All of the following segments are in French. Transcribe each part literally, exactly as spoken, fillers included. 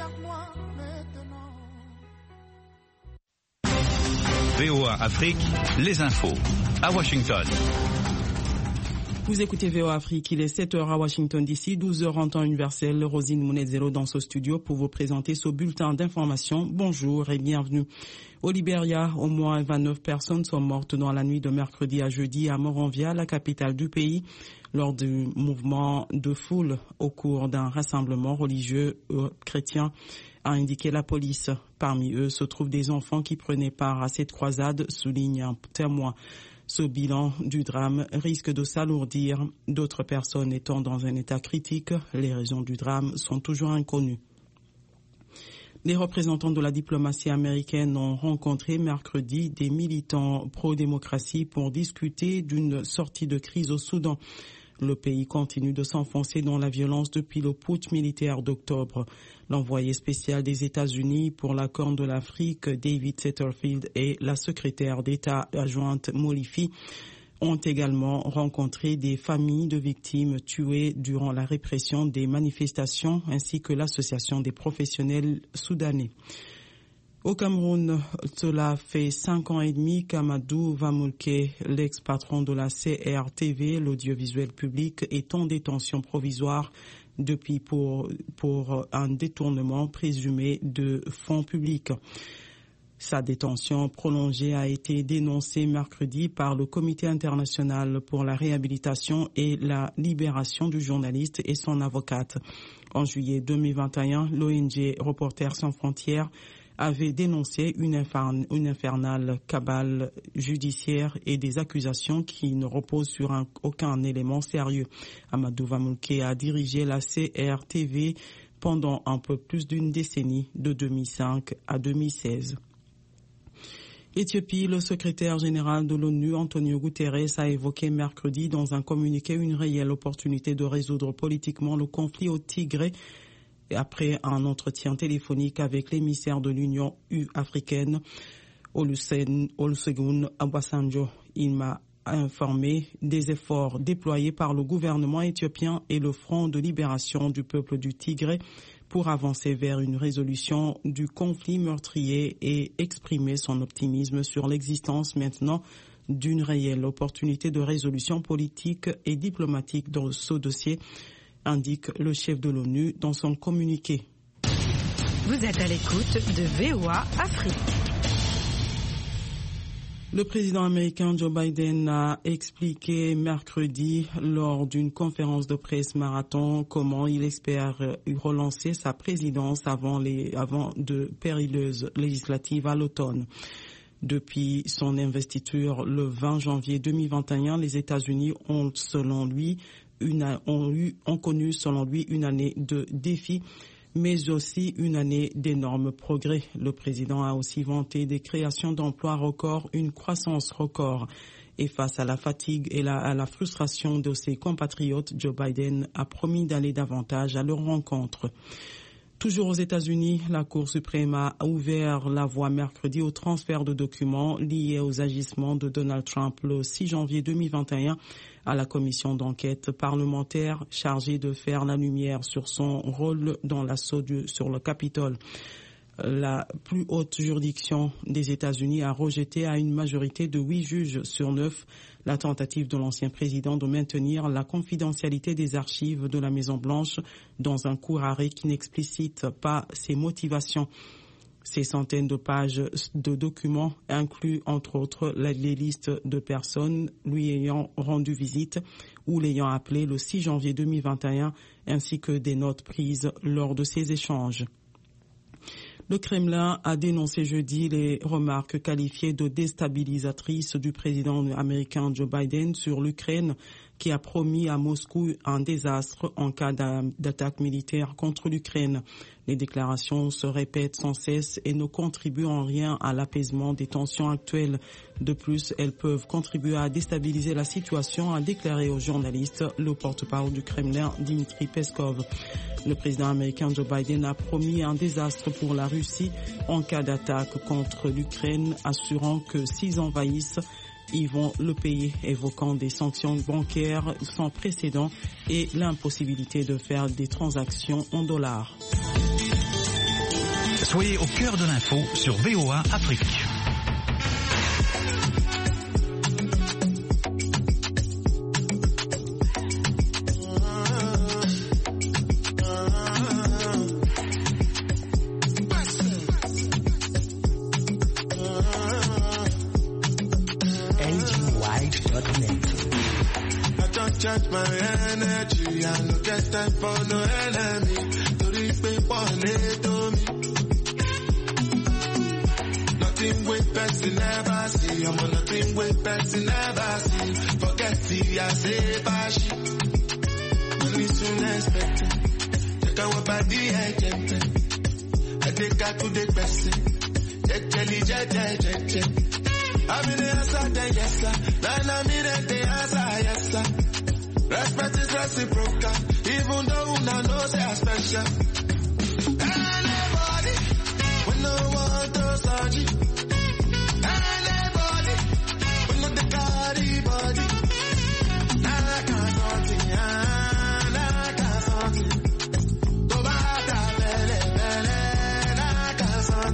regarde-moi maintenant. V O A Afrique, les infos à Washington. Vous écoutez V O A Afrique, il est sept heures à Washington D C, douze heures en temps universel. Rosine Mounezero dans ce studio pour vous présenter ce bulletin d'information. Bonjour et bienvenue. Au Libéria, au moins vingt-neuf personnes sont mortes dans la nuit de mercredi à jeudi à Monrovia, la capitale du pays, lors du mouvement de foule au cours d'un rassemblement religieux chrétien, a indiqué la police. Parmi eux se trouvent des enfants qui prenaient part à cette croisade, souligne un témoin. Ce bilan du drame risque de s'alourdir, d'autres personnes étant dans un état critique. Les raisons du drame sont toujours inconnues. Les représentants de la diplomatie américaine ont rencontré mercredi des militants pro-démocratie pour discuter d'une sortie de crise au Soudan. Le pays continue de s'enfoncer dans la violence depuis le putsch militaire d'octobre. L'envoyé spécial des États-Unis pour la Corne de l'Afrique, David Satterfield, et la secrétaire d'État adjointe Molifi ont également rencontré des familles de victimes tuées durant la répression des manifestations ainsi que l'association des professionnels soudanais. Au Cameroun, cela fait cinq ans et demi qu'Amadou Vamulke, l'ex-patron de la C R T V, l'audiovisuel public, est en détention provisoire depuis pour, pour un détournement présumé de fonds publics. Sa détention prolongée a été dénoncée mercredi par le Comité international pour la réhabilitation et la libération du journaliste et son avocate. En juillet deux mille vingt et un, l'O N G Reporters sans frontières avait dénoncé une, infern- une infernale cabale judiciaire et des accusations qui ne reposent sur un, aucun élément sérieux. Amadou Vamulke a dirigé la C R T V pendant un peu plus d'une décennie, de deux mille cinq à deux mille seize. Éthiopie, le secrétaire général de l'ONU, Antonio Guterres, a évoqué mercredi dans un communiqué une réelle opportunité de résoudre politiquement le conflit au Tigré. Après un entretien téléphonique avec l'émissaire de l'Union africaine, Olusegun Obasanjo, il m'a informé des efforts déployés par le gouvernement éthiopien et le Front de libération du peuple du Tigré pour avancer vers une résolution du conflit meurtrier et exprimer son optimisme sur l'existence maintenant d'une réelle opportunité de résolution politique et diplomatique dans ce dossier, indique le chef de l'ONU dans son communiqué. Vous êtes à l'écoute de V O A Afrique. Le président américain Joe Biden a expliqué mercredi lors d'une conférence de presse marathon comment il espère relancer sa présidence avant les, avant de périlleuses législatives à l'automne. Depuis son investiture le vingt janvier deux mille vingt et un, les États-Unis ont, selon lui, Une, ont, eu, ont connu, selon lui, une année de défis, mais aussi une année d'énormes progrès. Le président a aussi vanté des créations d'emplois records, une croissance record. Et face à la fatigue et la, à la frustration de ses compatriotes, Joe Biden a promis d'aller davantage à leur rencontre. Toujours aux États-Unis, la Cour suprême a ouvert la voie mercredi au transfert de documents liés aux agissements de Donald Trump le six janvier deux mille vingt et un à la commission d'enquête parlementaire chargée de faire la lumière sur son rôle dans l'assaut du, sur le Capitole. La plus haute juridiction des États-Unis a rejeté à une majorité de huit juges sur neuf la tentative de l'ancien président de maintenir la confidentialité des archives de la Maison-Blanche dans un court arrêt qui n'explicite pas ses motivations. Ces centaines de pages de documents incluent entre autres les listes de personnes lui ayant rendu visite ou l'ayant appelé le six janvier deux mille vingt et un ainsi que des notes prises lors de ces échanges. Le Kremlin a dénoncé jeudi les remarques qualifiées de déstabilisatrices du président américain Joe Biden sur l'Ukraine, qui a promis à Moscou un désastre en cas d'attaque militaire contre l'Ukraine. Les déclarations se répètent sans cesse et ne contribuent en rien à l'apaisement des tensions actuelles. De plus, elles peuvent contribuer à déstabiliser la situation, a déclaré aux journalistes le porte-parole du Kremlin, Dmitry Peskov. Le président américain Joe Biden a promis un désastre pour la Russie en cas d'attaque contre l'Ukraine, assurant que s'ils envahissent, ils vont le payer, évoquant des sanctions bancaires sans précédent et l'impossibilité de faire des transactions en dollars. Soyez au cœur de l'info sur V O A Afrique. Charge my energy, I no get time for no enemy. Tori pe pole to me. Nothing with person never see. I'm on nothing with person never see. Forget the I say bashi. Money soon expected. Check out what body I gente. I take out to the person. Check jelly, check, check, check, check. I'm in the answer, then yes sir. Then I'm in the answer, yes sir. Respect is reciprocal, even though una know say I special. Anybody, we no want to search it. Anybody, we no the carry body. Nah, I can't something, nah, I can't something. To bata bele bele, nah, I can't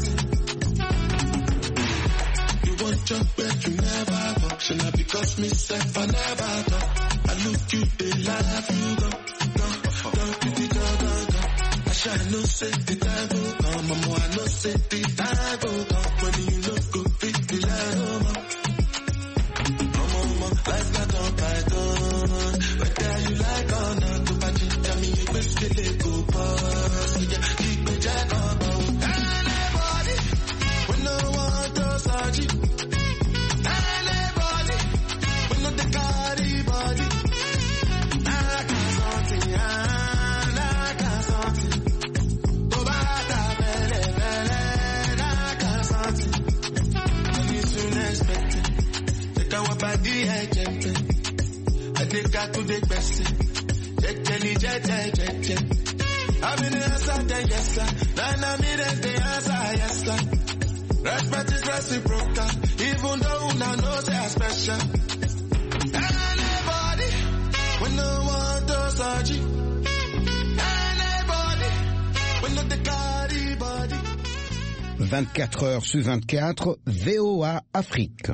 something. You want your bed, you never function, not because me self I never talk. I look you, they laugh, you go, go, go, pretty go, go, go. I shall no say the time will come, mama, I no say the time will come. When you look good, fit the line, oh, mama. Mama, mama, life's not on Python. Whether you like or not, to patch it, tell me you best get it, go, boss. Yeah, keep me jack on, bow. Anybody, we no want to search it. Anybody, we no the carry body. I take out to the best. Check, jelly, check, check, check, check. I'm in the answer, then yes sir. Then I'm in the answer, yes sir. Respect is reciprocal, even though una know say I special. Anybody, we no want to search it. Anybody, we no the carry body. vingt-quatre heures sur vingt-quatre, V O A Afrique.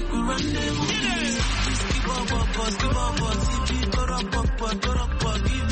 Give